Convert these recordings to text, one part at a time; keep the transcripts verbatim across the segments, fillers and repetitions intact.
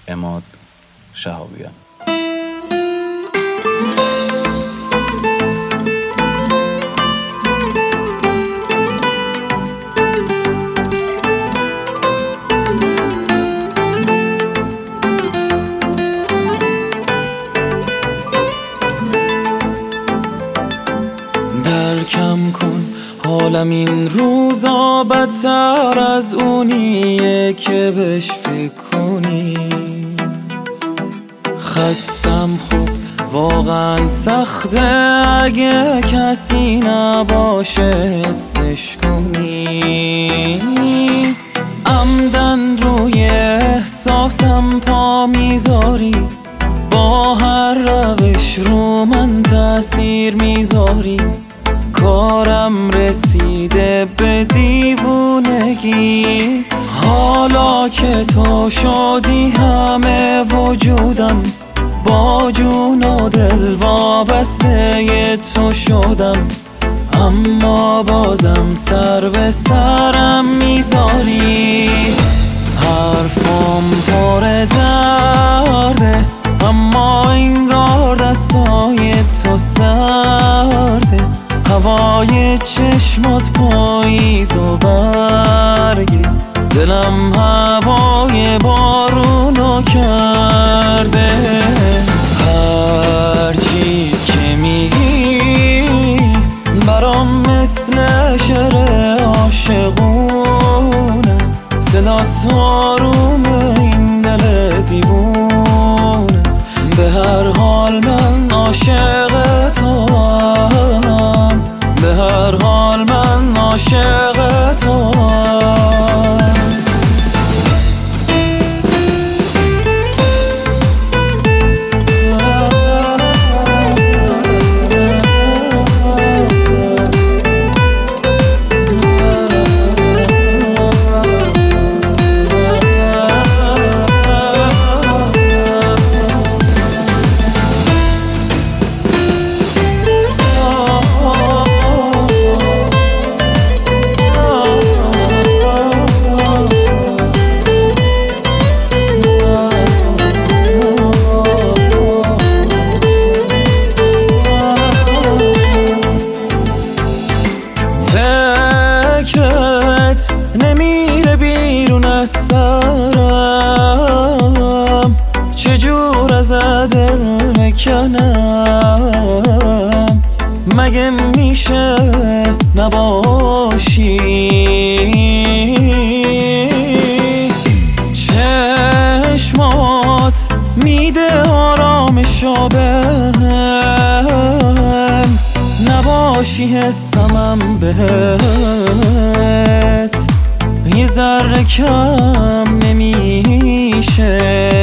عماد شهابیان. درکم کن حالم این روزا بدتر از اونیه که بهش فکر کنی. خستم خوب واقعا سخته اگه کسی نباشه حسش کنی. عمدن روی احساسم پا میذاری، با هر روش رو من تأثیر میذاری. کارم رسیده به دیوونگی، حالا که تو شدی همه وجودم، با جون و دل وابسته تو شدم. اما بازم سر به سرم میذاری. حرفم پر درده اما انگار دستای تو سرده. هوای چشمات پاییز و برگی، دلم هوای بارونو کرده. هرچی که میگی برام مثل شعر عاشقون است. صدات آروم این دل دیوون است. به هر حال من عاشق توام، به هر حال من عاشق توام. نمیره بیرون از سرم، چجور از دل مکنم. مگه میشه نباشی؟ چشمات میده آرامشو بهم، نباشی حسمم بهت یه ذره کم نمیشه.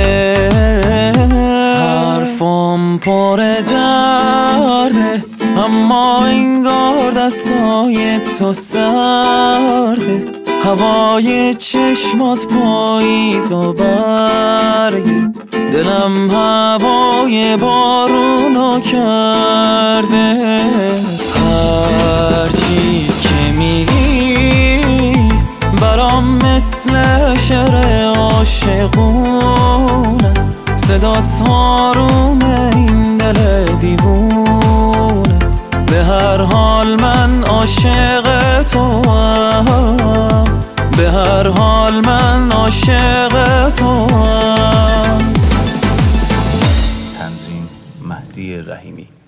حرفم پر درده اما انگار دستای تو سرده. هوای چشمات پاییز و برگی، دلم هوای بارونو کرده. هرچی که میگی برام مثل شعر عاشقون است. صدات آروم این دل دیوون است. به هر حال من عاشق توام، به هر حال من عاشق توام. تنظیم مهدی رحیمی.